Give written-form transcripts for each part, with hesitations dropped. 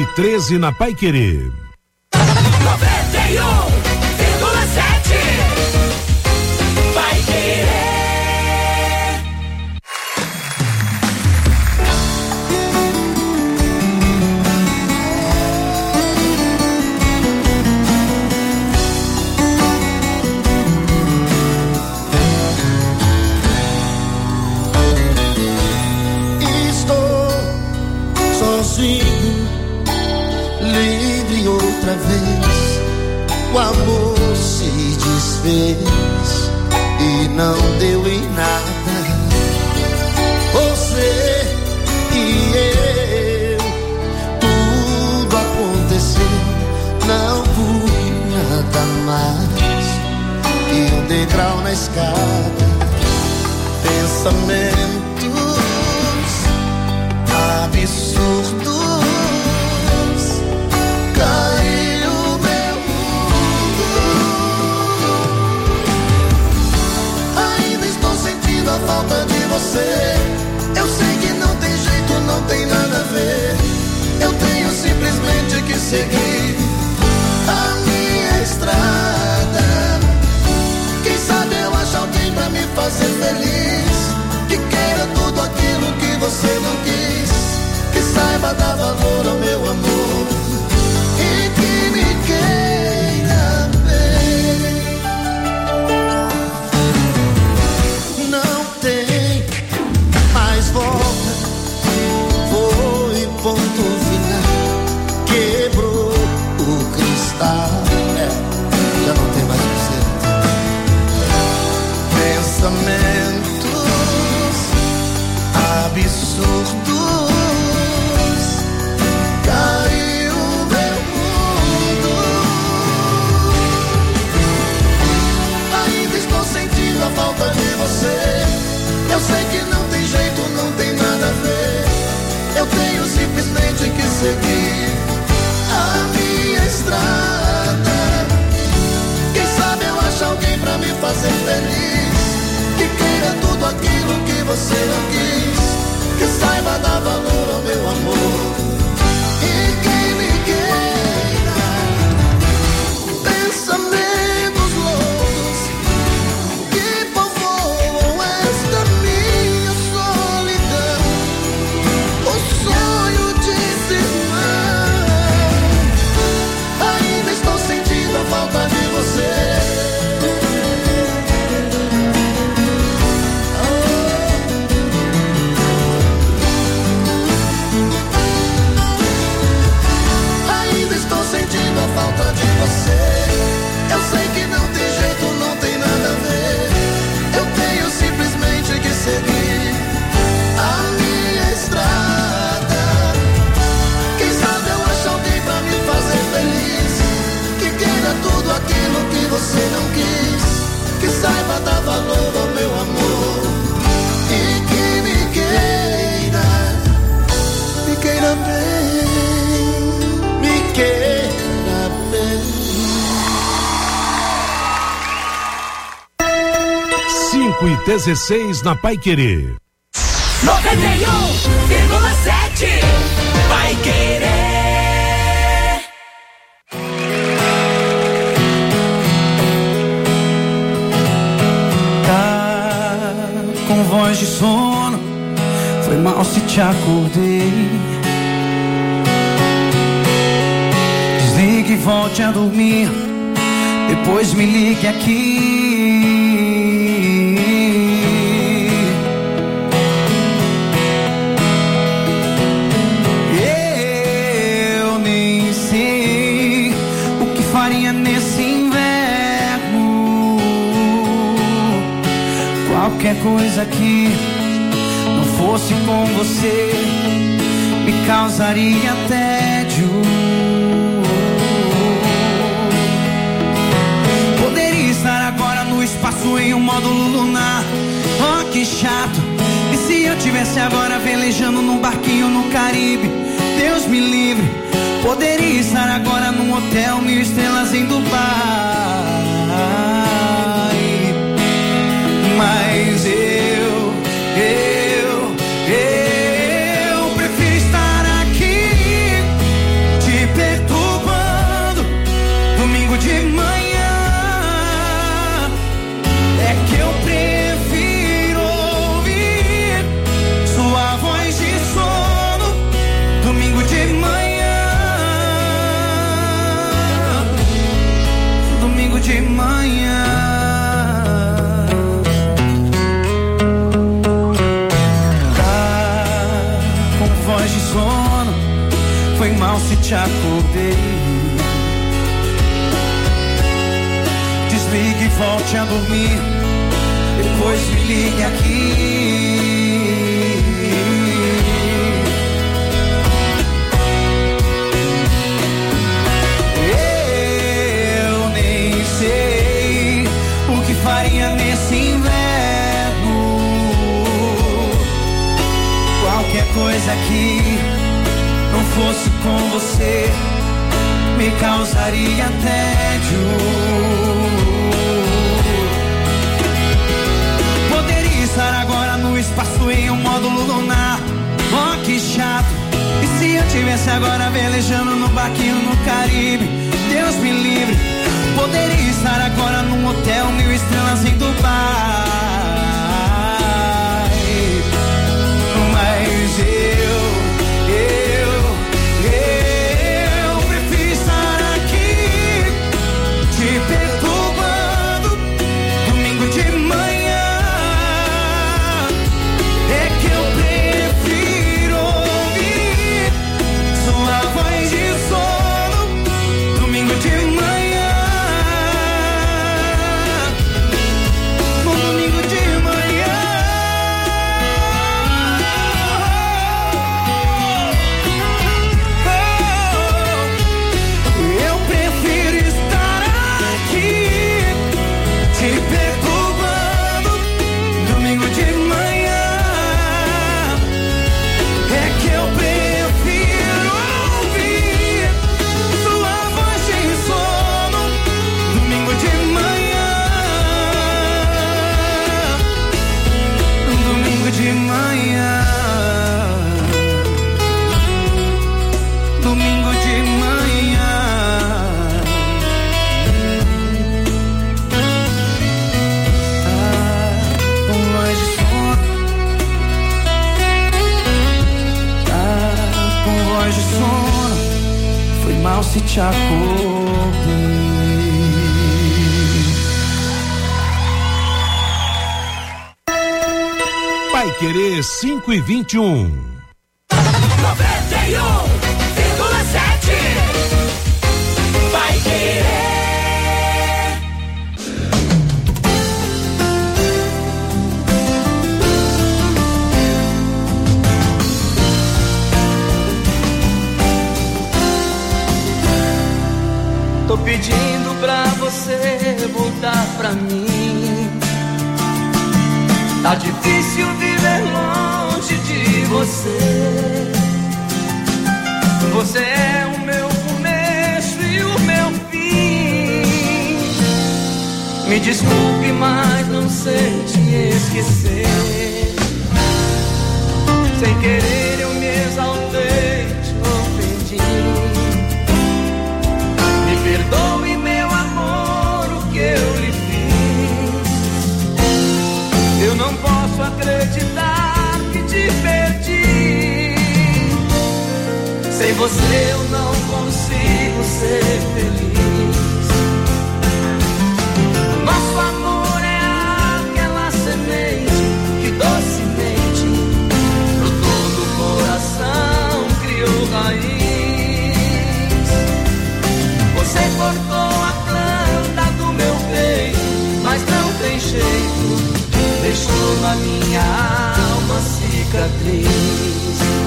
5:13 na Paiquerê. 91,7 Paiquerê. Livre outra vez, o amor se desfez e não deu em nada. Você e eu, tudo aconteceu, não fui nada mais que um degrau na escada. Pensamentos absurdos. A falta de você, eu sei que não tem jeito, não tem nada a ver. Eu tenho simplesmente que seguir a minha estrada. Quem sabe eu acho alguém pra me fazer feliz, que queira tudo aquilo que você não quis, que saiba dar valor ao meu amor e que me queira bem. Volta, foi ponto final, quebrou o cristal, já não tem mais conserto. Pensamentos absurdos, caiu meu mundo. Ainda estou sentindo a falta de você. Eu sei que não tem jeito, não tem nada a ver. Eu tenho simplesmente que seguir a minha estrada. Quem sabe eu acho alguém pra me fazer feliz, que queira tudo aquilo que você não quis, que saiba dar valor ao meu amor e que me queira. Pensamentos loucos que povoam esta minha solidão, o sonho de ser irmão. Ainda estou sentindo a falta de você. Ainda estou sentindo a falta de você. Eu sei que não tem jeito, não tem nada a ver. Eu tenho simplesmente que seguir a minha estrada. Quem sabe eu acho alguém pra me fazer feliz, que queira tudo aquilo que você não quis, que saiba dar valor ao meu amor e que me queira bem, me queira bem. 5:16 na Paiquerê. 91,7 Paiquerê. Tá com voz de sono, foi mal se te acordei. Desligue e volte a dormir, depois me ligue aqui. Eu nem sei o que faria nesse inverno. Qualquer coisa que não fosse com você me causaria tédio. Poderia estar agora no espaço em um módulo lunar. Oh, que chato. E se eu tivesse agora velejando num barquinho no Caribe? Deus me livre. Poderia estar agora num hotel 1000 estrelas em Dubai. Mas eu prefiro estar aqui te acordei. Desligue e volte a dormir, depois me ligue aqui. Eu nem sei o que faria nesse inverno. Qualquer coisa que não fosse com você me causaria tédio. Poderia estar agora no espaço em um módulo lunar. Oh, que chato. E se eu tivesse agora velejando no barquinho no Caribe? Deus me livre. Poderia estar agora num hotel 1000 estrelas em Dubai. Mas eu prefiro estar aqui te perturbando domingo de manhã. É que eu prefiro ouvir sua voz de sono domingo de manhã. No domingo de manhã. Eu prefiro estar aqui te perturbando domingo de manhã. É que eu prefiro ouvir sua voz de sono domingo de manhã. Domingo de manhã. Domingo de manhã. Com voz de sono. Com voz de sono. Foi mal se te acordei. Paiquerê 5:21. 91,7. Vai querer. Tô pedindo pra você voltar pra mim. Tá difícil viver longe de você. Você é o meu começo e o meu fim. Me desculpe, mas não sei te esquecer. Sem querer eu me exaltei, te ofendi. Me perdoe, meu amor, o que eu lhe fiz. Eu não posso acreditar que te perdi. Sem você eu não consigo ser feliz. Nosso amor é aquela semente que docemente brotou do coração, criou raiz. Você cortou a planta do meu peito, mas não tem jeito, deixou na minha alma cicatriz.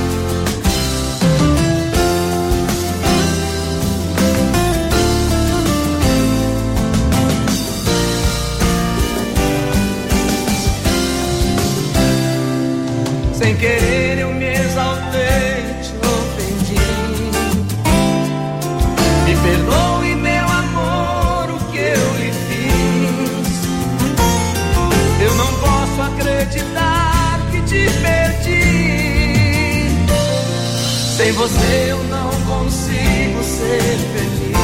Sem querer eu me exaltei, te ofendi. Me perdoe, meu amor, o que eu lhe fiz. Eu não posso acreditar que te perdi. Sem você eu não consigo ser feliz.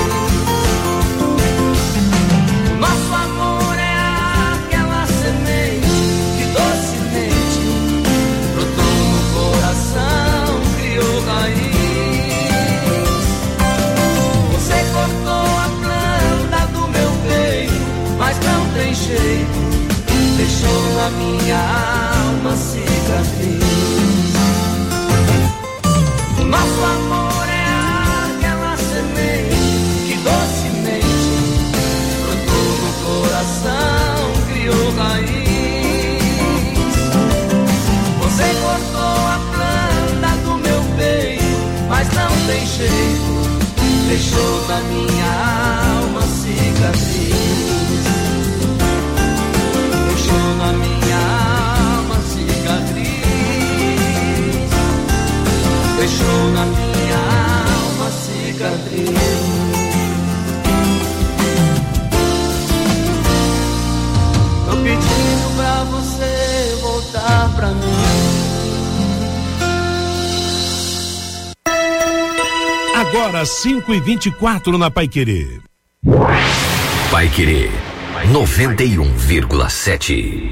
Nosso amor é aquela semente que docemente brotou no coração, criou raiz. Você cortou a planta do meu peito, mas não tem jeito, deixou na minha alma cicatriz. Nosso amor deixou na minha alma cicatriz, deixou na minha alma cicatriz, deixou na minha alma cicatriz. Tô pedindo pra você voltar pra mim. Agora 5h24 na Paiquerê. Paiquerê 91,7.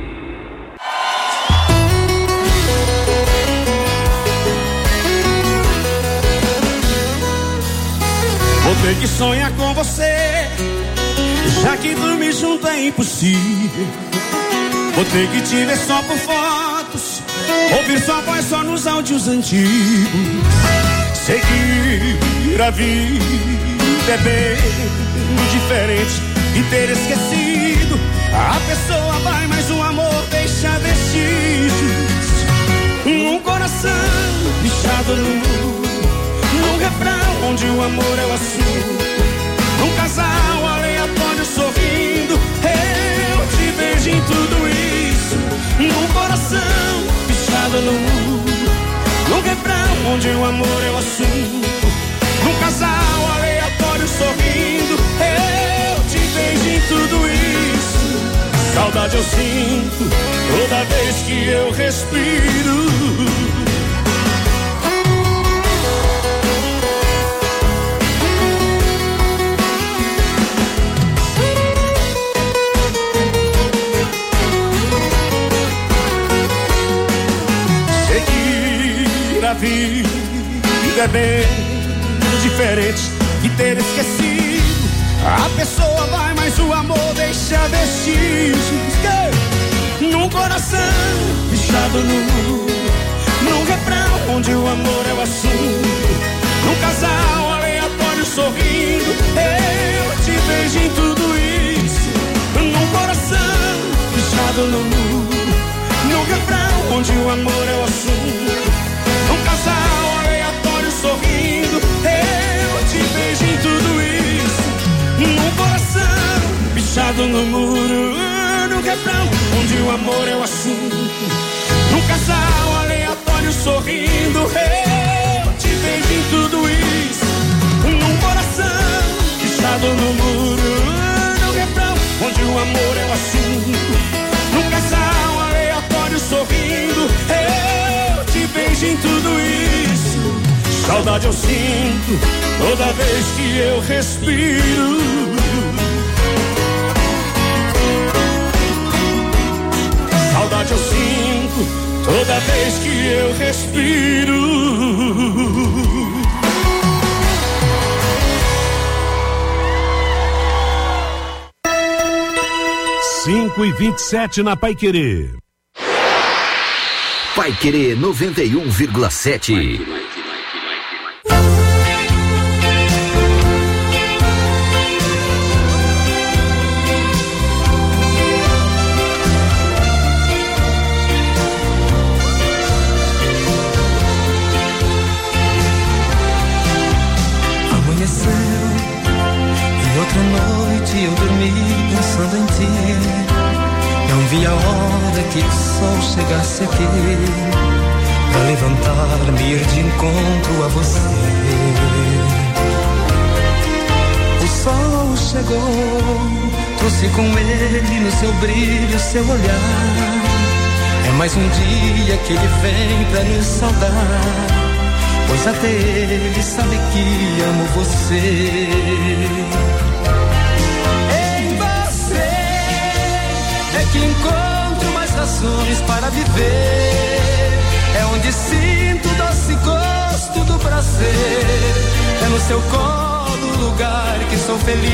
Vou ter que sonhar com você, já que dormir junto é impossível. Vou ter que te ver só por fotos, ouvir sua voz só nos áudios antigos. Seguir a vida é bem diferente de ter esquecido. A pessoa vai, mas o amor deixa vestígios. Um coração bichado num refrão onde o amor é o assunto. Um casal aleatório sorrindo, eu te vejo em tudo isso. Um coração bichado num refrão onde o amor é o assunto. Num casal aleatório sorrindo, eu te vejo em tudo isso. Saudade eu sinto toda vez que eu respiro. A vida é bem diferente de ter esquecido. A pessoa vai, mas o amor deixa vestígios. Num coração bichado num refrão onde o amor é o assunto. Num casal aleatório sorrindo, eu te vejo em tudo isso. Num coração bichado num refrão onde o amor é o assunto. Um casal aleatório sorrindo, eu te vejo em tudo isso. Num coração bichado no muro, num refrão onde o amor é o assunto. Num casal aleatório sorrindo, eu te vejo em tudo isso. Num coração bichado no muro, num refrão onde o amor é o assunto. Num casal aleatório sorrindo, eu te vejo em tudo isso. Saudade eu sinto toda vez que eu respiro. Saudade eu sinto toda vez que eu respiro. 5h27 na Paiquerê. Paiquerê 91,7. Amanheceu e outra noite eu dormi pensando em ti. Não vi a hora que o sol chegasse aqui pra levantar-me e ir de encontro a você. O sol chegou, trouxe com ele no seu brilho, seu olhar. É mais um dia que ele vem pra nos saudar, pois até ele sabe que amo você. Que encontro mais razões para viver. É onde sinto o doce gosto do prazer. É no seu colo o lugar que sou feliz.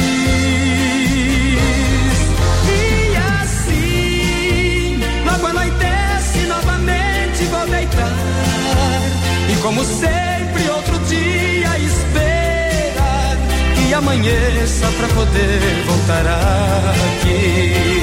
E assim, logo anoitece novamente vou deitar. E como sempre outro dia esperar que amanheça pra poder voltar aqui.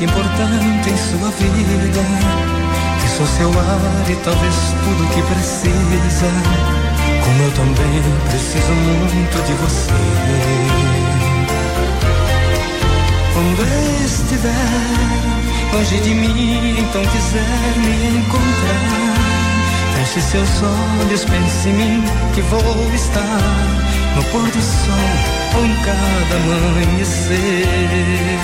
importante em sua vida, que sou seu ar e talvez tudo que precisa, como eu também preciso muito de você. Quando estiver longe de mim, então quiser me encontrar, feche seus olhos, pense em mim, que vou estar no pôr do sol ou em cada amanhecer.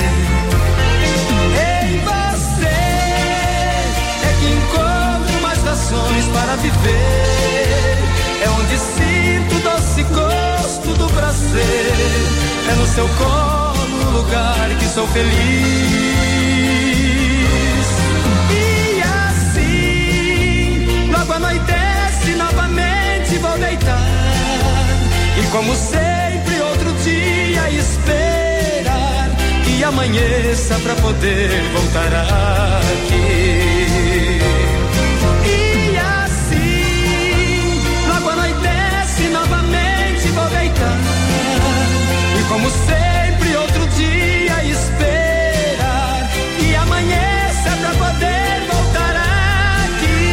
Em você é que encontro mais razões para viver, é onde sinto o doce gosto do prazer, é no seu colo o lugar que sou feliz. E assim, logo anoitece, novamente vou deitar, e como sempre outro dia esperar que amanheça pra poder voltar aqui. E assim, logo anoitece, novamente vou deitar, e como sempre outro dia esperar que amanheça pra poder voltar aqui.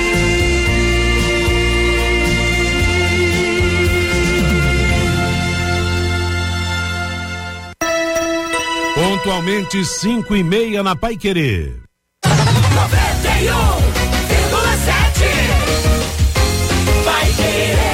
Pontualmente 5:30 na Paiquerê. 91,7 Paiquerê.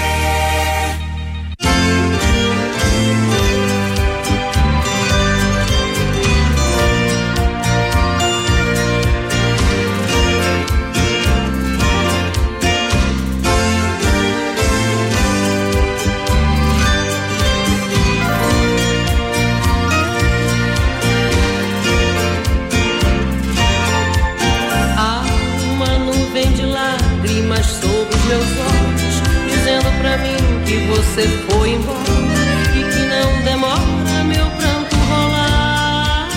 Você foi embora e que não demora meu pranto rolar.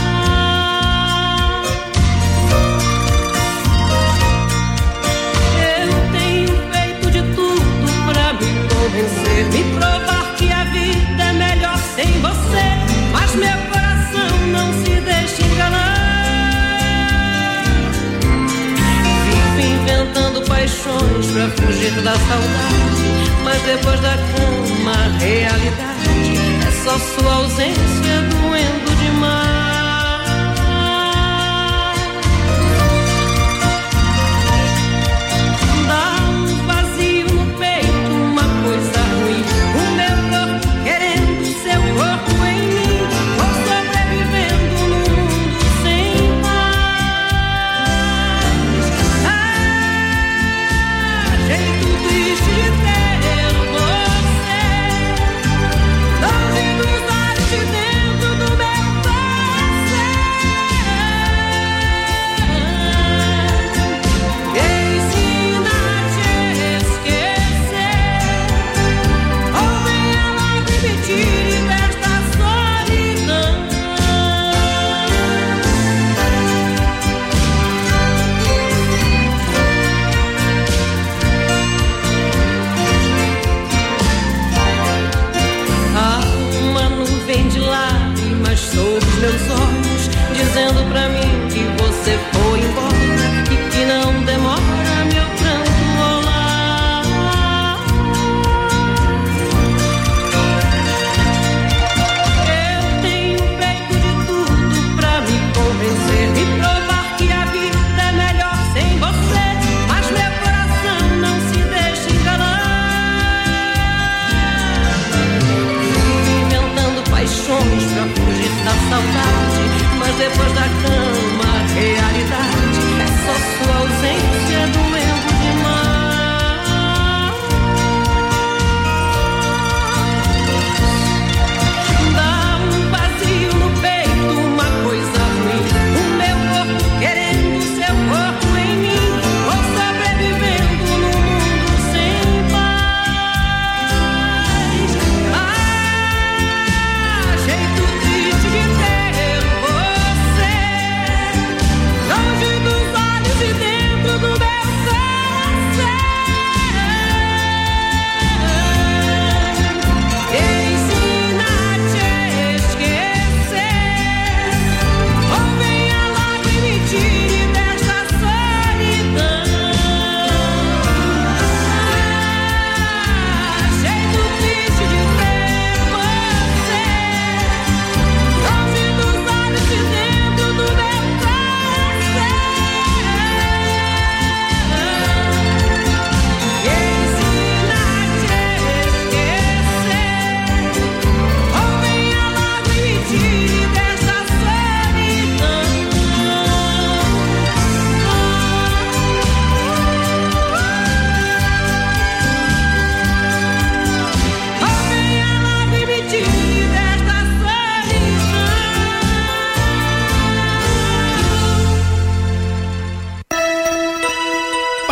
Eu tenho feito de tudo pra me convencer, me provar que a vida é melhor sem você, mas meu coração não se deixa enganar. Vivo inventando paixões pra fugir da saudade, mas depois da cama a realidade é só sua ausência doendo demais. Dá um vazio no peito, uma coisa ruim, o meu corpo querendo seu corpo em mim, vou sobrevivendo num mundo sem paz. Jeito triste de ter de dentro do meu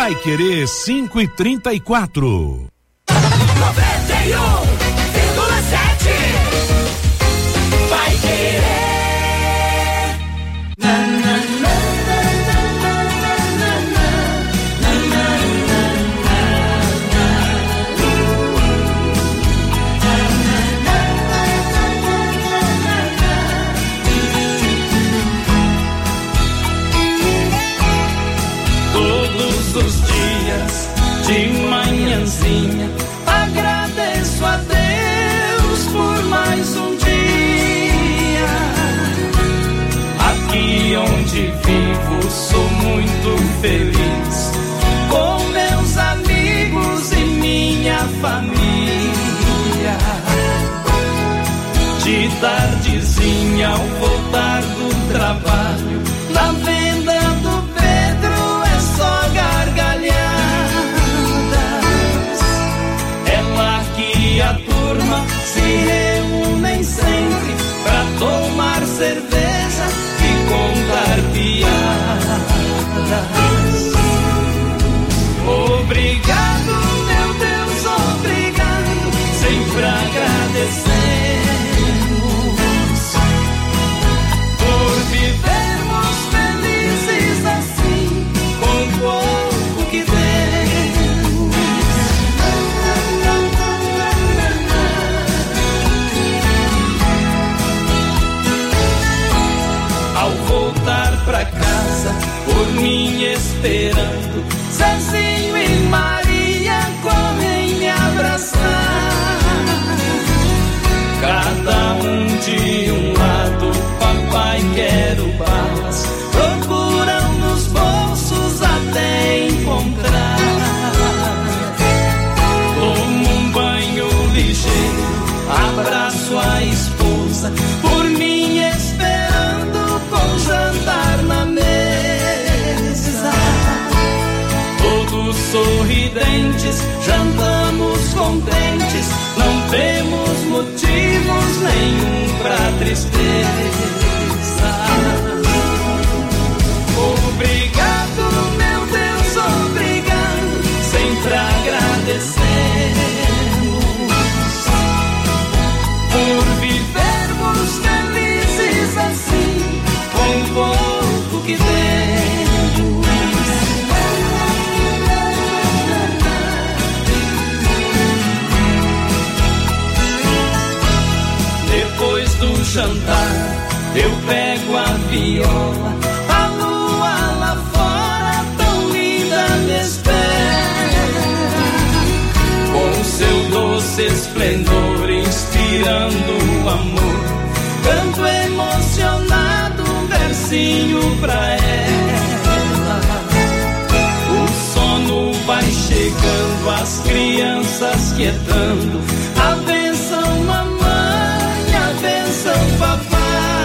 Paiquerê 5:34. 91,7 Paiquerê. De manhãzinha, agradeço a Deus por mais um dia. Aqui onde vivo sou muito feliz, com meus amigos e minha família. De tardezinha ao voltar do trabalho, na venda do Pedro é só gargalhar. E a turma se reúnem sempre pra tomar cerveja e contar piadas. Obrigado, meu Deus, obrigado, sempre agradecemos por vivermos felizes assim, com pouco que temos. Ao voltar pra casa, por mim esperando, Zezinho e Maria correm me abraçar. Cada um de um lado, papai quero balas, procuram nos bolsos até encontrar. Tomo um banho ligeiro, abraço a esposa, por mim esperando com jantar na mesa. Todos sorridentes, jantamos contentes, não temos motivos nenhum pra tristeza. Obrigado, meu Deus, obrigado, sempre agradecemos por vivermos felizes assim, com pouco que temos. Depois do jantar, eu pego a viola, a lua lá fora tão linda me espera, com seu doce esplendor inspirando o amor. Canto emocionado um versinho pra ela. O sono vai chegando, as crianças quietando. A bênção mamãe, a bênção papai.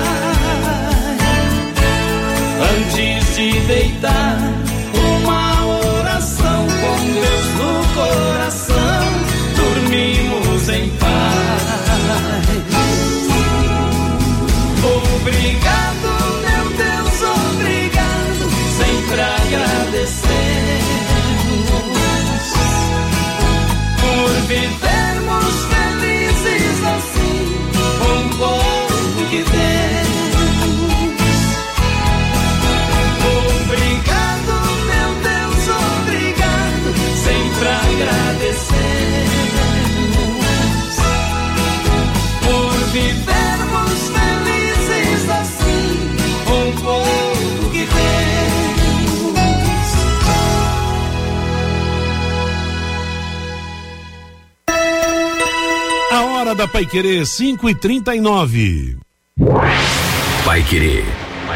Antes de deitar, uma oração com Deus no coração. Dormimos em paz. Obrigado, meu Deus, obrigado, sempre agradecemos por vivermos felizes assim, com pouco que temos. Obrigado, meu Deus, obrigado, sempre agradecemos por vivermos felizes assim, com pouco que temos. A hora da Paiquerê 5:39. Paiquerê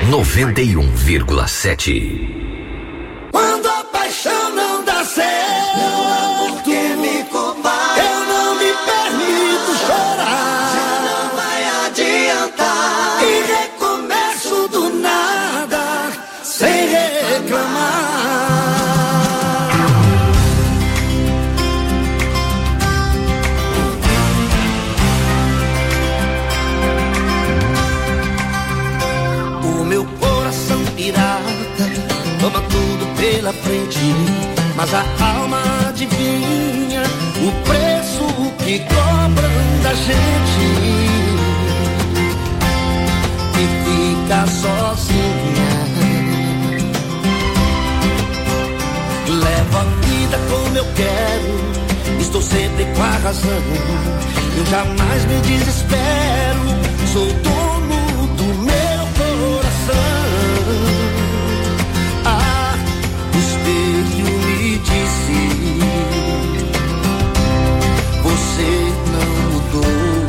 91,7. Quando a paixão não dá certo, meu amor, tu me culpar, eu não me permito chorar. Já não vai adiantar, e recomeço do nada, sem reclamar. O meu coração pirata toma tudo pela frente, mas a alma adivinha o preço que cobram da gente e fica sozinha. Levo a vida como eu quero, estou sempre com a razão, eu jamais me desespero, sou dono do meu coração. Ah, o espelho me disse, você não mudou.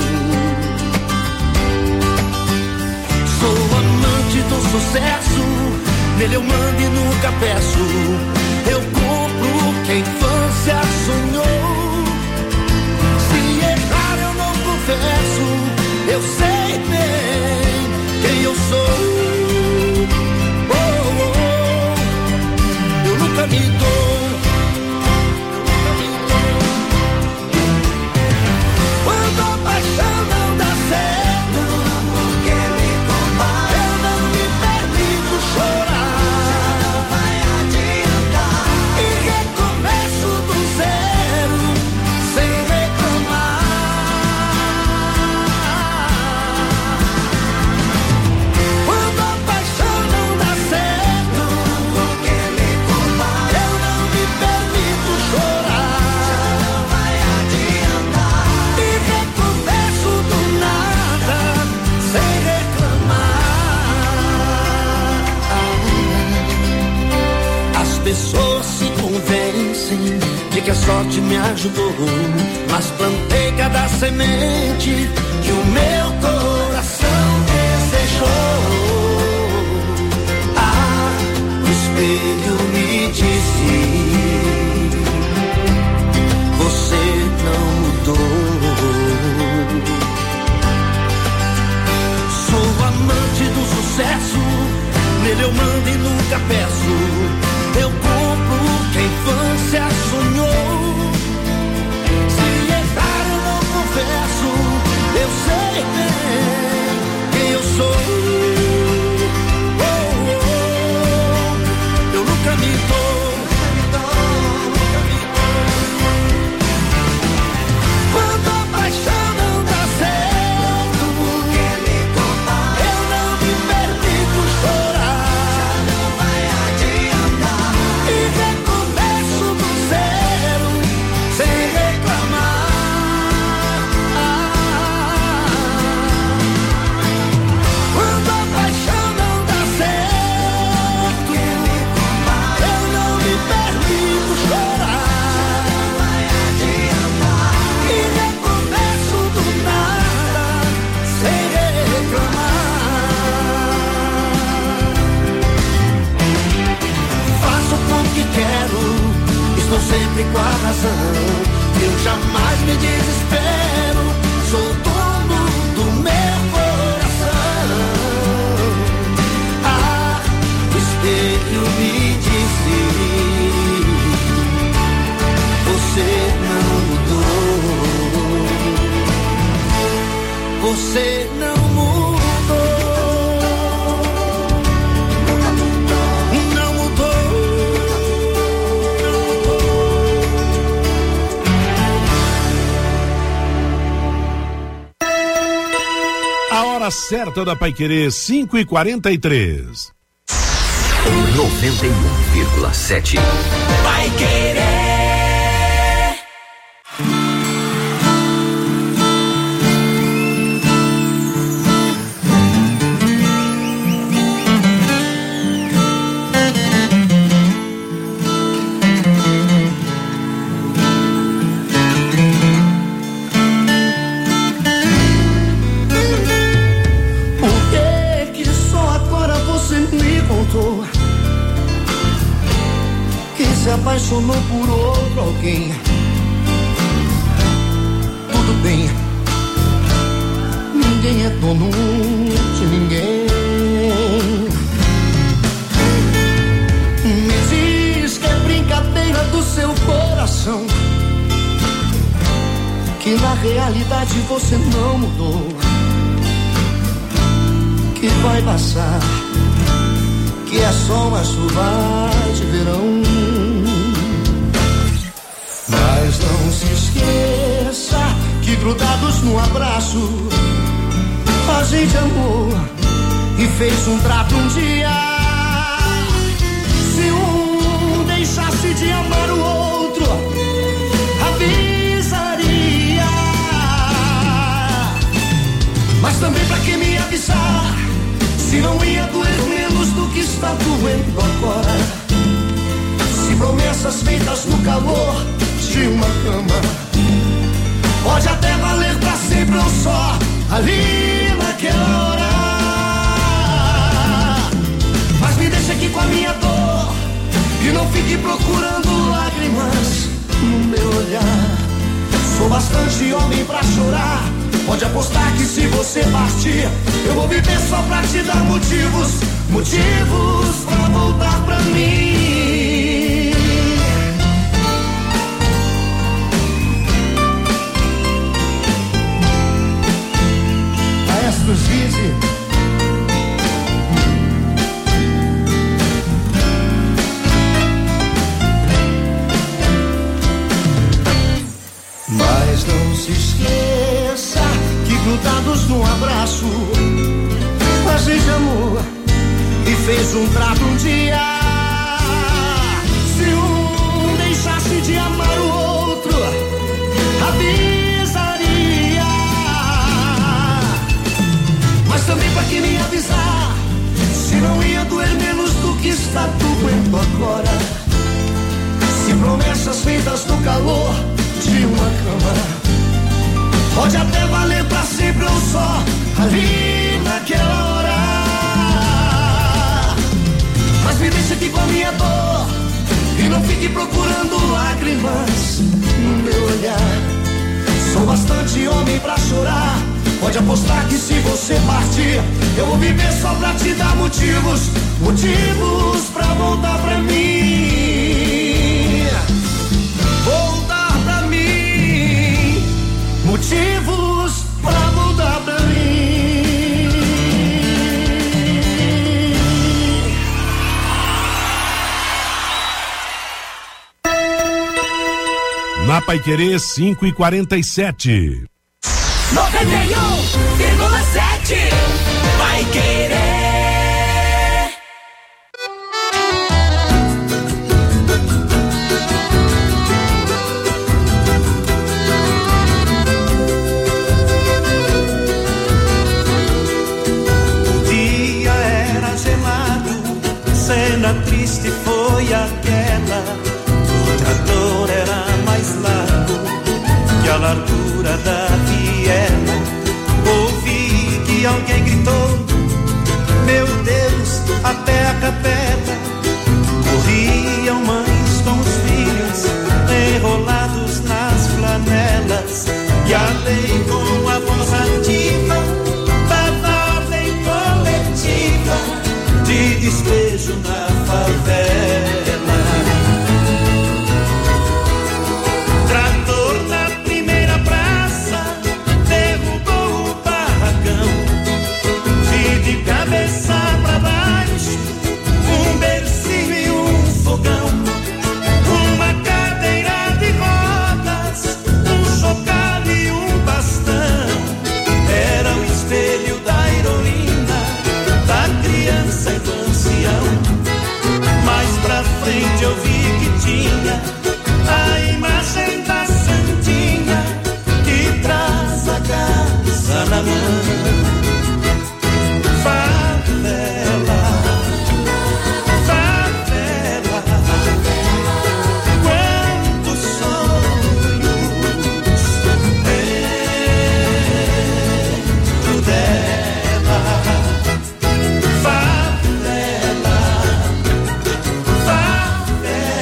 Sou amante do sucesso, nele eu mando e nunca peço. Eu compro o que a infância sonhou. Se errar eu não confesso, eu sei bem quem eu sou. Oh, oh, oh. Eu nunca me dou. Quando a paixão não dá certo, porque me compara, eu não me permito chorar. Pessoas se convencem de que a sorte me ajudou, mas plantei cada semente que o meu coração desejou. Ah, o espelho me disse, você não mudou. Sou amante do sucesso, nele eu mando e nunca peço. Eu compro o que a infância sonhou. Se errar eu não confesso, eu sei bem quem eu sou. Oh, oh, oh. Eu nunca me dou. Quando a paixão não dá certo, porque me compara, eu não me permito chorar. Estou sempre com a razão, eu jamais me desespero, sou dono do meu coração. Ah, o espelho me disse, você não mudou, você não mudou. Hora certa da Paiquerê, 5h43. 91,7. Paiquerê. Se apaixonou por outro alguém. Tudo bem, ninguém é dono de ninguém. Me diz que é brincadeira do seu coração, que na realidade você não mudou, que vai passar, que é só uma chuva de verão. abraço. A gente amou e fez um trato um dia. Se um deixasse de amar o outro, avisaria. Mas também pra que me avisar, se não ia doer menos do que está doendo agora. Se promessas feitas no calor de uma cama pode até valer pra sempre ou só ali naquela hora. Mas me deixa aqui com a minha dor e não fique procurando lágrimas no meu olhar. Sou bastante homem pra chorar, pode apostar que se você partir eu vou viver só pra te dar motivos pra voltar pra mim. Maestro Zizi. Mas não se esqueça que grudados num abraço a gente amou e fez um trato um dia. Se um deixasse de amar o outro, avisaria. Mas também pra que me avisar, se não ia doer menos do que está doendo agora. Se promessas feitas no calor de uma cama pode até valer pra sempre ou só ali naquela hora. Mas me deixa aqui com a minha dor e não fique procurando lágrimas no meu olhar. Sou bastante homem pra chorar, pode apostar que se você partir eu vou viver só pra te dar motivos pra voltar pra mim. Voltar pra mim, motivos pra voltar pra mim. Na Paiquerê 5h47. 91,7 Paiquerê. Triste foi aquela, o trator era mais largo que a largura da viela. Ouvi que alguém gritou, meu Deus, até a capela. Corriam mães com os filhos enrolados nas flanelas, e a lei com a voz ativa dava ordem coletiva de despejo na favela. Trator na primeira praça derrubou o barracão, e de cabeça pra baixo um bercinho e um fogão, uma cadeira de rodas, um chocalho e um bastão. Era o espelho da heroína, da criança e do ancião. Mais pra frente eu vi que tinha a imagem da santinha que traz a casa na mão. Favela, favela, quantos sonhos dentro dela. Favela, favela,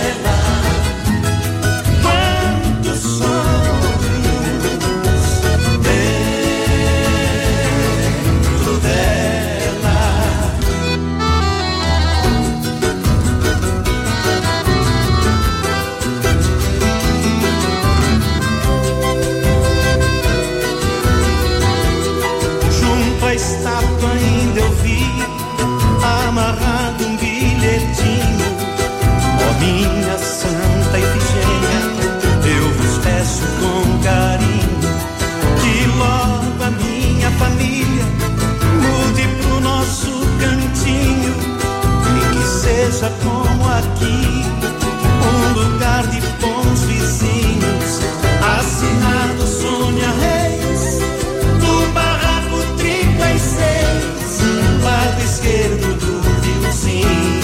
aqui, um lugar de bons vizinhos. Assinado Sônia Reis, do barraco 36, lado esquerdo do riozinho.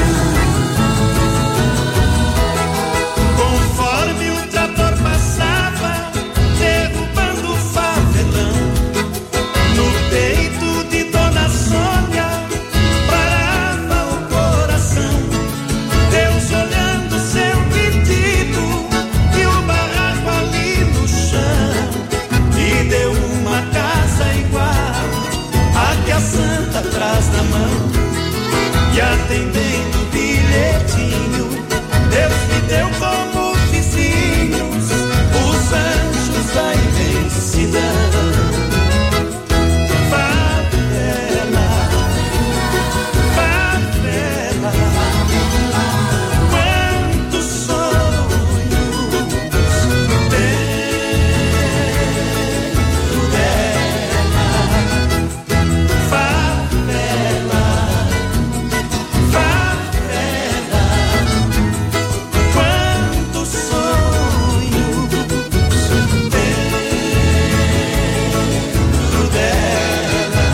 Conforme o trator passava, derrubando o favelão, no peito de Dona Sônia parava o coração. Deus olhando seu pedido e o barraco ali no chão, e deu uma casa igual a que a santa traz na mão. E atendendo o bilhetinho, Deus me deu como vizinhos os anjos da imensidão. Favela, favela, quantos sonhos dentro dela. Favela, favela, quantos sonhos dentro dela.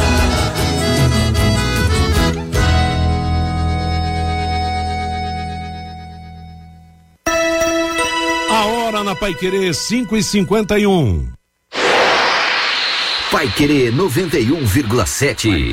A hora na Paiquerê 5h51. Paiquerê 91,7.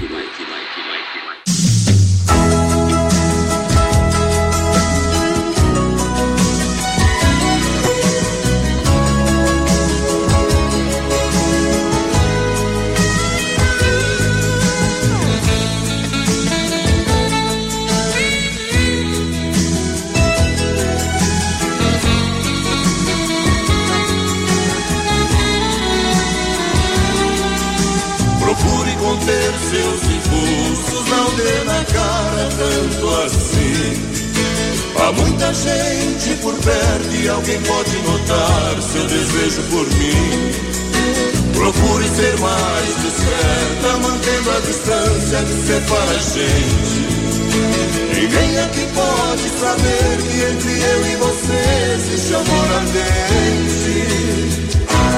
Procure conter seus impulsos, não dê na cara tanto assim. Há muita gente por perto e alguém pode notar seu desejo por mim. Procure ser mais discreta, mantendo a distância que separa a gente. Ninguém aqui pode saber que entre eu e você existe amor ardente.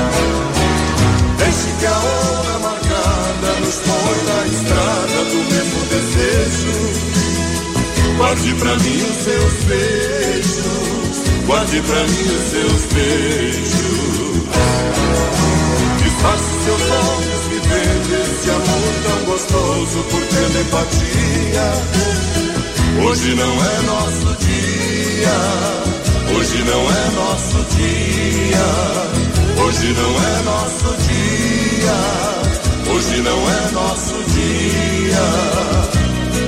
Deixe que a hora marcada nos põe na estrada do mesmo desejo. Guarde pra mim os seus beijos, guarde pra mim os seus beijos. Disfarce seus olhos me vendo esse amor tão gostoso por ter empatia. Hoje não é nosso dia, hoje não é nosso dia. Hoje não é nosso dia, hoje não é nosso dia.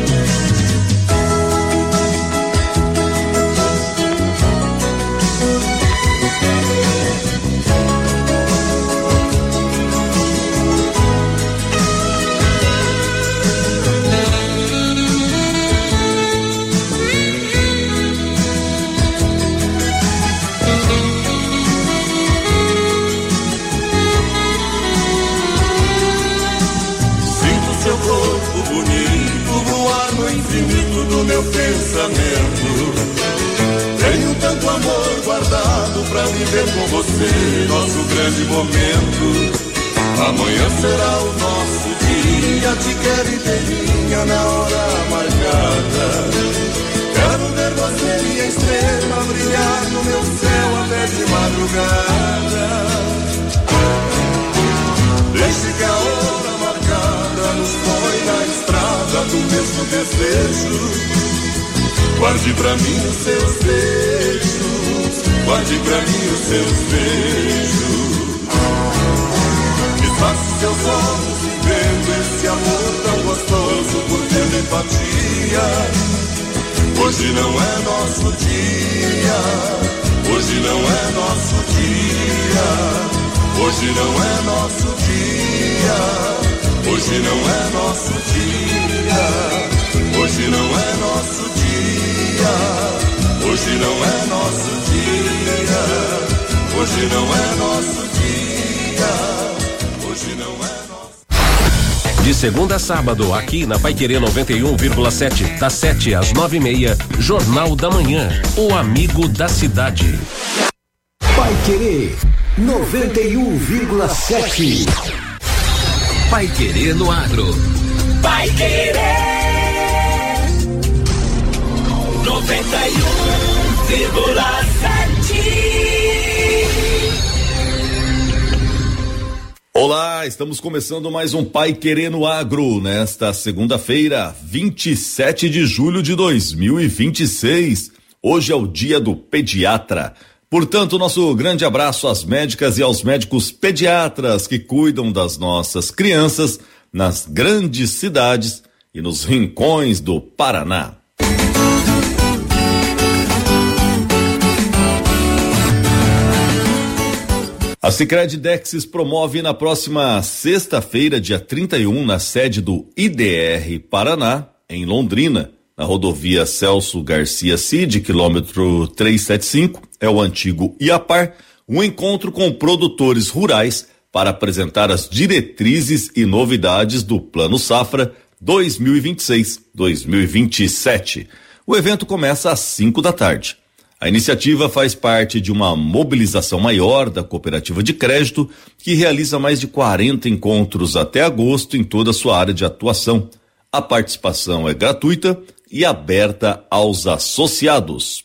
Do meu pensamento, tenho tanto amor guardado pra viver com você nosso grande momento. Amanhã será o nosso dia, te quero inteirinha na hora marcada. Quero ver você, minha estrela, brilhar no meu céu até de madrugada. Deixe que a hora marcada nos põe na estrada do mesmo desejo. Guarde pra mim os seus beijos, guarde pra mim os seus beijos. Disfarce seus olhos e vendo esse amor tão gostoso por ter empatia. Hoje não é nosso dia, hoje não é nosso dia. Hoje não é nosso dia, hoje não é nosso dia. Hoje não é nosso dia, hoje não é nosso dia. Hoje não é nosso dia, hoje não é nosso. De segunda a sábado, aqui na Paiquerê 91,7, das 7 às 9:30, Jornal da Manhã, o amigo da cidade. Paiquerê 91,7. Paiquerê no agro. Paiquerê 91,7. Olá, estamos começando mais um Paiquerê no Agro, nesta segunda-feira, 27 de julho de 2026. Hoje é o dia do pediatra. Portanto, nosso grande abraço às médicas e aos médicos pediatras que cuidam das nossas crianças nas grandes cidades e nos rincões do Paraná. A Sicredi Dexis promove na próxima sexta-feira, dia 31, na sede do IDR Paraná, em Londrina, na rodovia Celso Garcia Cid, quilômetro 375, é o antigo IAPAR, um encontro com produtores rurais para apresentar as diretrizes e novidades do Plano Safra 2026-2027. O evento começa às 5 da tarde. A iniciativa faz parte de uma mobilização maior da Cooperativa de Crédito, que realiza mais de 40 encontros até agosto em toda a sua área de atuação. A participação é gratuita e aberta aos associados.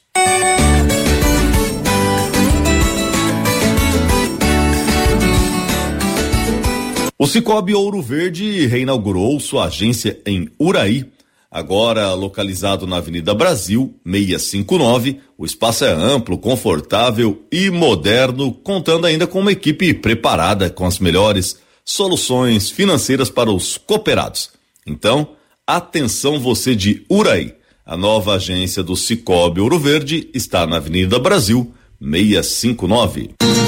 O Cicobi Ouro Verde reinaugurou sua agência em Uraí. Agora localizado na Avenida Brasil, 659, o espaço é amplo, confortável e moderno, contando ainda com uma equipe preparada com as melhores soluções financeiras para os cooperados. Então, atenção você de Uraí. A nova agência do Cicobi Ouro Verde está na Avenida Brasil, 659.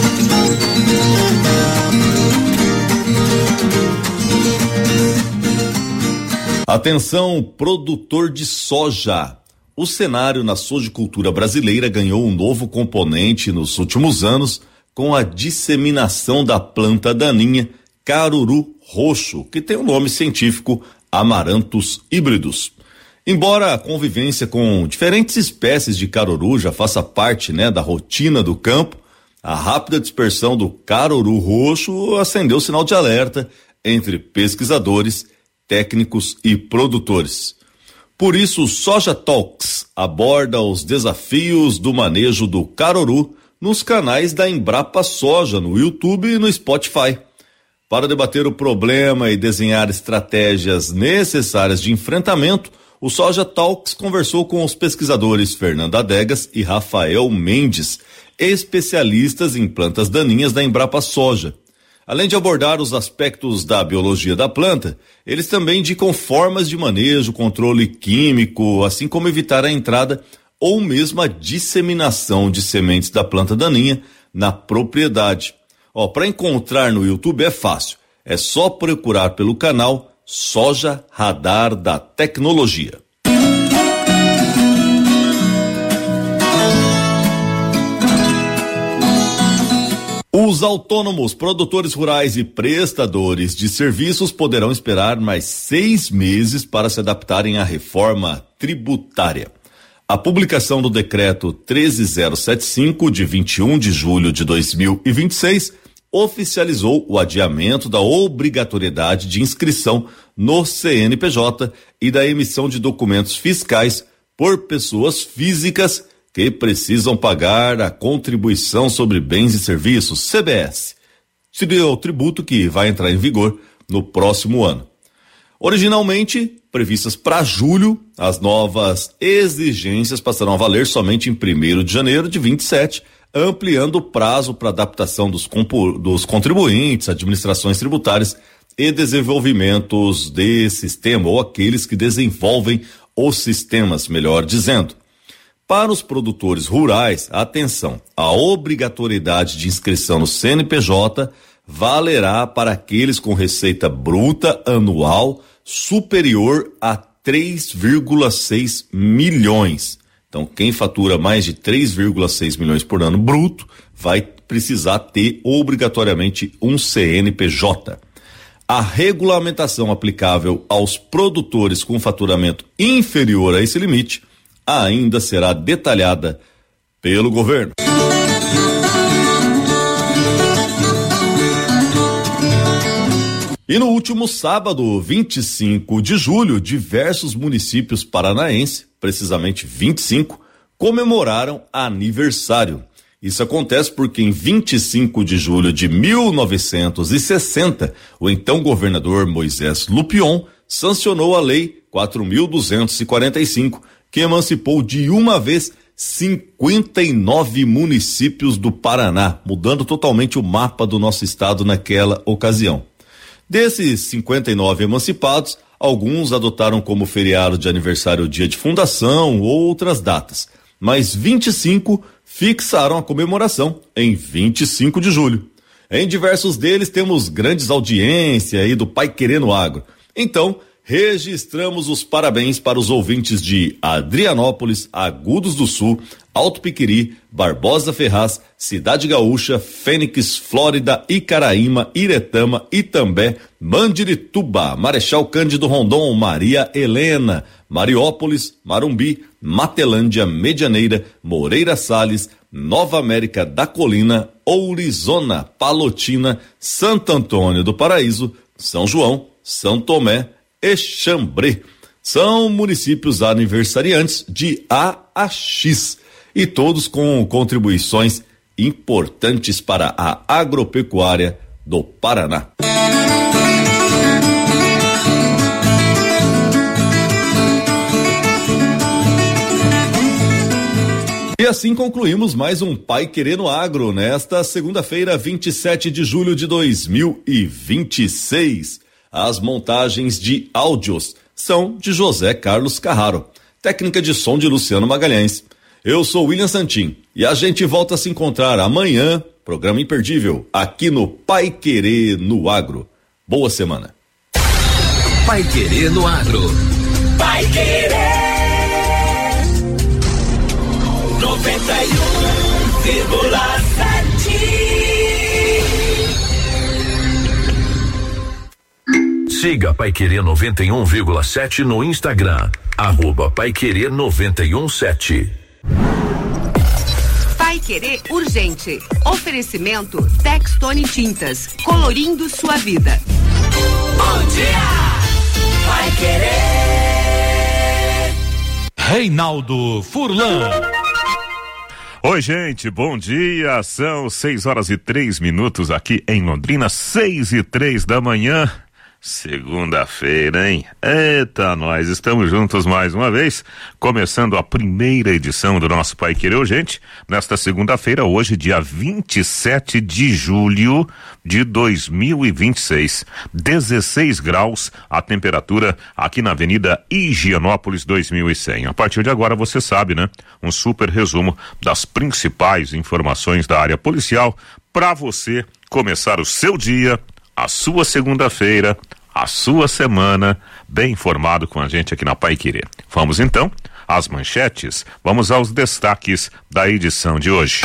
Atenção, produtor de soja. O cenário na sojicultura brasileira ganhou um novo componente nos últimos anos com a disseminação da planta daninha caruru roxo, que tem o nome científico Amaranthus híbridos. Embora a convivência com diferentes espécies de caruru já faça parte, da rotina do campo, a rápida dispersão do caruru roxo acendeu o sinal de alerta entre pesquisadores, técnicos e produtores. Por isso, o Soja Talks aborda os desafios do manejo do caruru nos canais da Embrapa Soja, no YouTube e no Spotify. Para debater o problema e desenhar estratégias necessárias de enfrentamento, o Soja Talks conversou com os pesquisadores Fernanda Adegas e Rafael Mendes, especialistas em plantas daninhas da Embrapa Soja. Além de abordar os aspectos da biologia da planta, eles também indicam formas de manejo, controle químico, assim como evitar a entrada ou mesmo a disseminação de sementes da planta daninha na propriedade. Para encontrar no YouTube é fácil, é só procurar pelo canal Soja Radar da Tecnologia. Os autônomos, produtores rurais e prestadores de serviços poderão esperar mais 6 meses para se adaptarem à reforma tributária. A publicação do decreto 13075, de 21 de julho de 2026, oficializou o adiamento da obrigatoriedade de inscrição no CNPJ e da emissão de documentos fiscais por pessoas físicas que precisam pagar a contribuição sobre bens e serviços, CBS. Seria o tributo que vai entrar em vigor no próximo ano. Originalmente previstas para julho, as novas exigências passarão a valer somente em 1º de janeiro de 27, ampliando o prazo para adaptação dos contribuintes, administrações tributárias e desenvolvimentos de sistema, ou aqueles que desenvolvem os sistemas, melhor dizendo. Para os produtores rurais, atenção, a obrigatoriedade de inscrição no CNPJ valerá para aqueles com receita bruta anual superior a 3,6 milhões. Então, quem fatura mais de 3,6 milhões por ano bruto vai precisar ter obrigatoriamente um CNPJ. A regulamentação aplicável aos produtores com faturamento inferior a esse limite ainda será detalhada pelo governo. E no último sábado, 25 de julho, diversos municípios paranaenses, precisamente 25, comemoraram aniversário. Isso acontece porque em 25 de julho de 1960, o então governador Moisés Lupion sancionou a Lei 4.245, que emancipou de uma vez 59 municípios do Paraná, mudando totalmente o mapa do nosso estado naquela ocasião. Desses 59 emancipados, alguns adotaram como feriado de aniversário o dia de fundação ou outras datas, mas 25 fixaram a comemoração em 25 de julho. Em diversos deles temos grandes audiências aí do Paiquerê no Agro. Então, registramos os parabéns para os ouvintes de Adrianópolis, Agudos do Sul, Alto Piquiri, Barbosa Ferraz, Cidade Gaúcha, Fênix, Flórida, Icaraíma, Iretama, Itambé, Mandirituba, Marechal Cândido Rondon, Maria Helena, Mariópolis, Marumbi, Matelândia, Medianeira, Moreira Salles, Nova América da Colina, Ourizona, Palotina, Santo Antônio do Paraíso, São João, São Tomé e Xambrê. São municípios aniversariantes de A a X e todos com contribuições importantes para a agropecuária do Paraná. E assim concluímos mais um Paiquerê no Agro nesta segunda-feira, 27 de julho de 2026. As montagens de áudios são de José Carlos Carraro, técnica de som de Luciano Magalhães. Eu sou William Santin e a gente volta a se encontrar amanhã, programa imperdível, aqui no Paiquerê no Agro. Boa semana. Paiquerê no Agro. Paiquerê 91,7. Siga Paiquerê 91,7 no Instagram, @Paiquerê917. Paiquerê urgente. Oferecimento Textone Tintas, colorindo sua vida. Bom dia, Paiquerê. Reinaldo Furlan. Oi, gente, bom dia. São 6h03 aqui em Londrina, 6h03 da manhã. Segunda-feira, hein? Eita, nós estamos juntos mais uma vez, começando a primeira edição do nosso Paiquerê Urgente, nesta segunda-feira, hoje, dia 27 de julho de 2026. 16 graus a temperatura aqui na Avenida Higienópolis 2100. A partir de agora, você sabe, né? Um super resumo das principais informações da área policial para você começar o seu dia, a sua segunda-feira, a sua semana, bem informado com a gente aqui na Paiquerê. Vamos então às manchetes, vamos aos destaques da edição de hoje.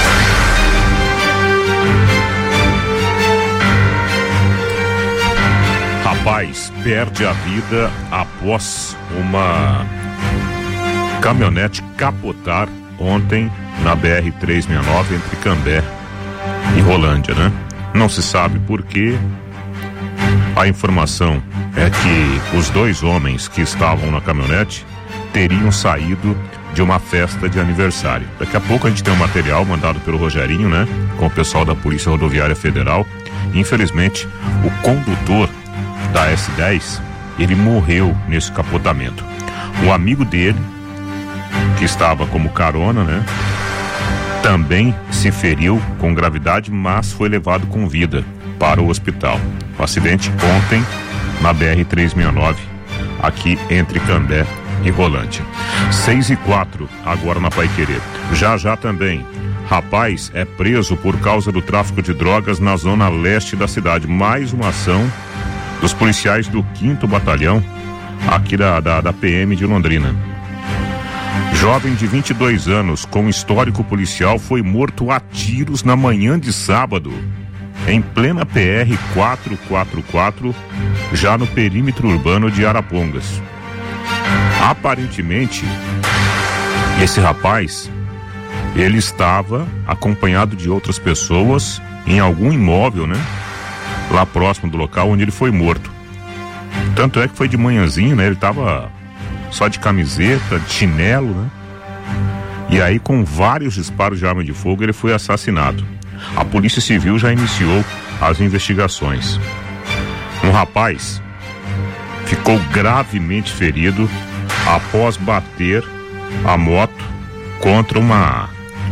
Rapaz perde a vida após uma caminhonete capotar ontem na BR-369 entre Cambé e Rolândia, né? Não se sabe por quê. A informação é que os dois homens que estavam na caminhonete teriam saído de uma festa de aniversário. Daqui a pouco a gente tem um material mandado pelo Rogerinho, né? Com o pessoal da Polícia Rodoviária Federal. Infelizmente, o condutor da S10, ele morreu nesse capotamento. O amigo dele, que estava como carona, né? Também se feriu com gravidade, mas foi levado com vida para o hospital. O acidente ontem na BR-369, aqui entre Cambé e Rolândia. 6h04, agora na Paiquerê. Já também, rapaz é preso por causa do tráfico de drogas na zona leste da cidade. Mais uma ação dos policiais do 5º Batalhão, aqui da PM de Londrina. Jovem de 22 anos com histórico policial foi morto a tiros na manhã de sábado em plena PR 444, já no perímetro urbano de Arapongas. Aparentemente, esse rapaz, ele estava acompanhado de outras pessoas em algum imóvel, né? Lá próximo do local onde ele foi morto. Tanto é que foi de manhãzinho, né? Ele estava só de camiseta, de chinelo, né? E aí, com vários disparos de arma de fogo, ele foi assassinado. A Polícia Civil já iniciou as investigações. Um rapaz ficou gravemente ferido após bater a moto contra uma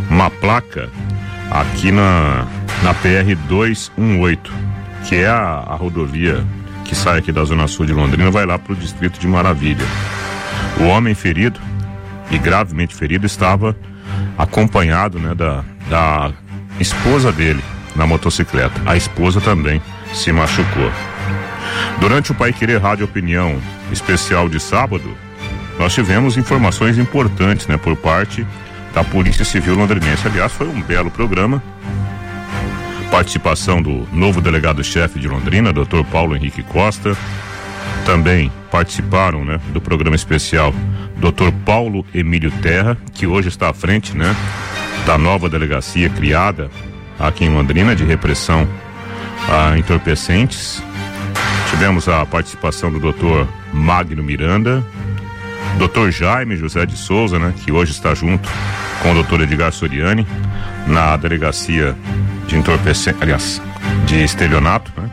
placa aqui na PR 218, que é a rodovia que sai aqui da Zona Sul de Londrina, vai lá para o distrito de Maravilha. O homem ferido e gravemente ferido estava acompanhado, né, da esposa dele na motocicleta. A esposa também se machucou. Durante o Paiquerê Rádio Opinião especial de sábado, nós tivemos informações importantes, né, por parte da Polícia Civil londrinense. Aliás, foi um belo programa. Participação do novo delegado-chefe de Londrina, Dr. Paulo Henrique Costa. Também participaram, né, do programa especial Dr. Paulo Emílio Terra, que hoje está à frente, né, da nova delegacia criada aqui em Londrina de repressão a entorpecentes. Tivemos a participação do Dr. Magno Miranda, Dr. Jaime José de Souza, né, que hoje está junto com o Dr. Edgar Soriani na delegacia de entorpecente, aliás, de estelionato, né?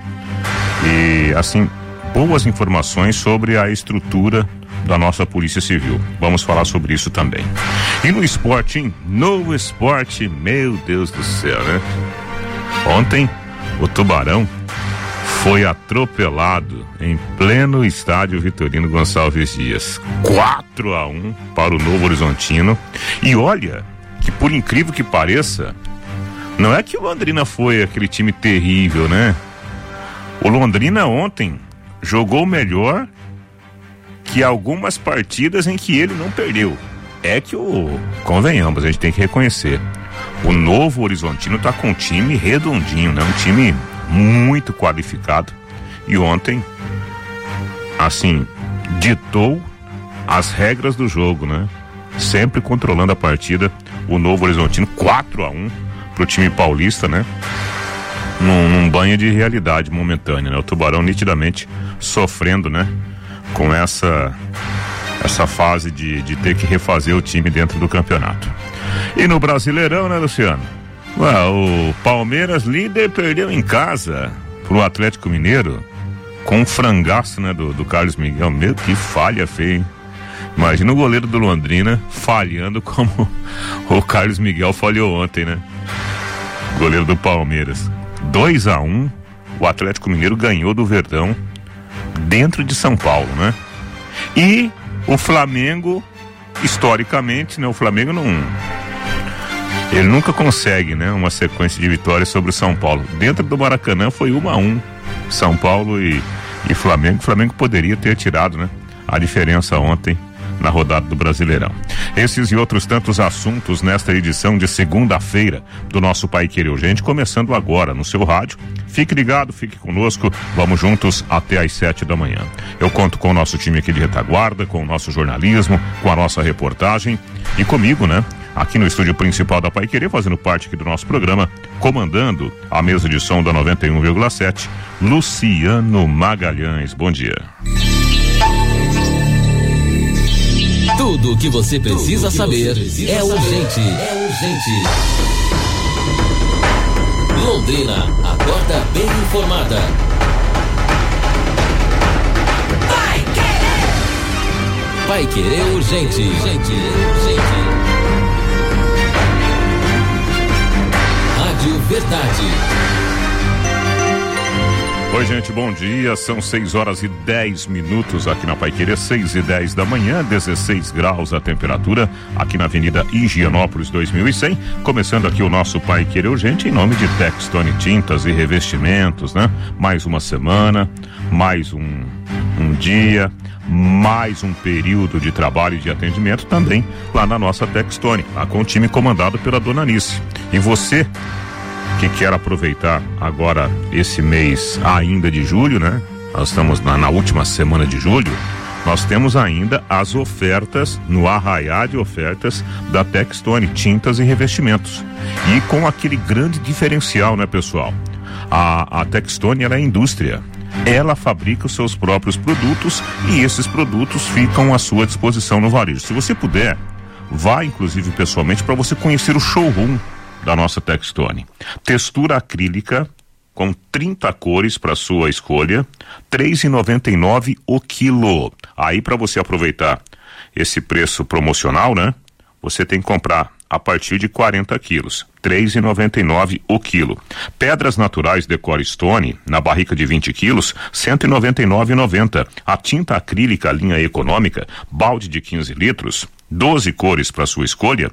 E assim, boas informações sobre a estrutura da nossa Polícia Civil. Vamos falar sobre isso também. E no esporte, hein? No esporte, meu Deus do céu, né? Ontem, o Tubarão foi atropelado em pleno estádio Vitorino Gonçalves Dias. 4-1 para o Novo Horizontino. E olha, que por incrível que pareça, não é que o Londrina foi aquele time terrível, né? O Londrina ontem jogou melhor que algumas partidas em que ele não perdeu. É que convenhamos, a gente tem que reconhecer, o Novo Horizontino tá com um time redondinho, né? Um time muito qualificado. E ontem, assim, ditou as regras do jogo, né? Sempre controlando a partida, o Novo Horizontino, 4-1 pro time paulista, né? Num banho de realidade momentânea, né? O Tubarão nitidamente sofrendo, né? Com essa fase de ter que refazer o time dentro do campeonato. E no Brasileirão, né, Luciano? O Palmeiras, líder, perdeu em casa pro Atlético Mineiro com um frangaço, né, do Carlos Miguel. Meu, que falha feia, hein? Imagina o goleiro do Londrina falhando como o Carlos Miguel falhou ontem, né? Goleiro do Palmeiras. 2-1, o Atlético Mineiro ganhou do Verdão dentro de São Paulo, né? E o Flamengo, historicamente, né? O Flamengo ele nunca consegue, né? Uma sequência de vitórias sobre o São Paulo. Dentro do Maracanã foi 1-1, São Paulo e Flamengo. O Flamengo poderia ter tirado, né, a diferença ontem na rodada do Brasileirão. Esses e outros tantos assuntos nesta edição de segunda-feira do nosso Paiquerê Urgente, começando agora no seu rádio. Fique ligado, fique conosco, vamos juntos até às 7 da manhã. Eu conto com o nosso time aqui de retaguarda, com o nosso jornalismo, com a nossa reportagem e comigo, né? Aqui no estúdio principal da Paiquerê, fazendo parte aqui do nosso programa, comandando a mesa de som da 91,7, Luciano Magalhães. Bom dia. Tudo o que você precisa saber é urgente. Londrina acorda bem informada. Paiquerê Urgente. Rádio Verdade. Oi, gente, bom dia. São 6h10 aqui na Paiquerê, 6h10 da manhã, 16 graus a temperatura, aqui na Avenida Higienópolis 2100. Começando aqui o nosso Paiquerê Urgente, em nome de Textone Tintas e Revestimentos, né? Mais uma semana, mais um dia, mais um período de trabalho e de atendimento também lá na nossa Textone, lá com o time comandado pela Dona Anice. E você Quem quer aproveitar agora esse mês ainda de julho, né? Nós estamos na última semana de julho. Nós temos ainda as ofertas no arraiá de ofertas da Textone, tintas e revestimentos. E com aquele grande diferencial, né, pessoal? A Textone, ela é indústria. Ela fabrica os seus próprios produtos e esses produtos ficam à sua disposição no varejo. Se você puder, vá inclusive pessoalmente para você conhecer o showroom da nossa Textone. Textura acrílica com 30 cores para sua escolha, R$ 3,99 o quilo. Aí, para você aproveitar esse preço promocional, né? Você tem que comprar a partir de 40 quilos, R$ 3,99 o quilo. Pedras naturais Decore Stone, na barrica de 20 quilos, R$ 199,90. A tinta acrílica linha econômica, balde de 15 litros, 12 cores para sua escolha, R$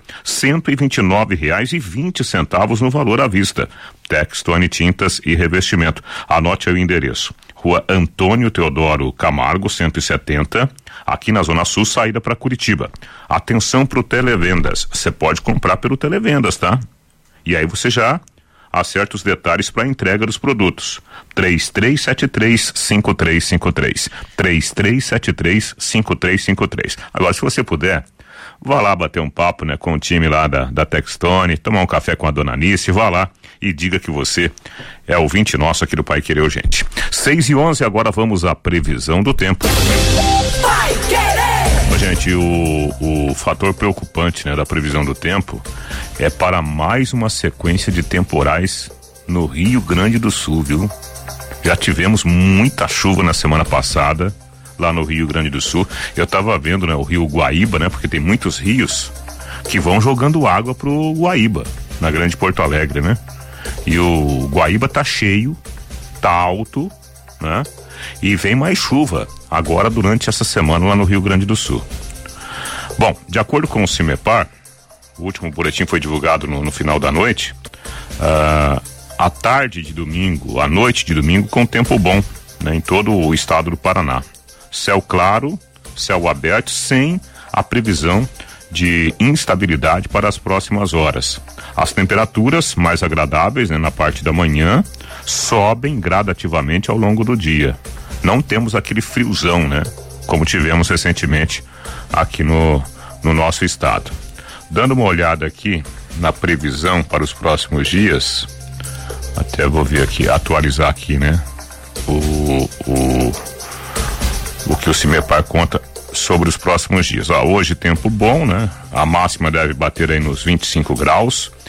129,20 no valor à vista. Textone Tintas e Revestimento. Anote aí o endereço. Rua Antônio Teodoro Camargo, 170, aqui na Zona Sul, saída para Curitiba. Atenção pro televendas. Você pode comprar pelo televendas, tá? E aí você já acerta os detalhes para a entrega dos produtos. 3373-5353. 3373-5353. Agora, se você puder, vá lá bater um papo, né, com o time lá da Textone, tomar um café com a dona Anice, vá lá e diga que você é ouvinte nosso aqui do Pai Querer, gente. 6:11, agora vamos à previsão do tempo. Pai Querer! Gente, o fator preocupante, né, da previsão do tempo é para mais uma sequência de temporais no Rio Grande do Sul, viu? Já tivemos muita chuva na semana passada lá no Rio Grande do Sul. Eu tava vendo, né, o rio Guaíba, né, porque tem muitos rios que vão jogando água pro Guaíba, na Grande Porto Alegre, né? E o Guaíba tá cheio, tá alto, né? E vem mais chuva agora durante essa semana lá no Rio Grande do Sul. Bom, de acordo com o CIMEPAR, o último boletim foi divulgado no final da noite, a tarde de domingo, a noite de domingo com tempo bom, né, em todo o estado do Paraná. Céu claro, céu aberto, sem a previsão de instabilidade para as próximas horas. As temperaturas mais agradáveis, né, na parte da manhã sobem gradativamente ao longo do dia. Não temos aquele friozão, né, como tivemos recentemente aqui no nosso estado. Dando uma olhada aqui na previsão para os próximos dias, até vou ver aqui, atualizar aqui, né, o que o CIMEPAR conta sobre os próximos dias. Hoje tempo bom, né? A máxima deve bater aí nos 25 graus.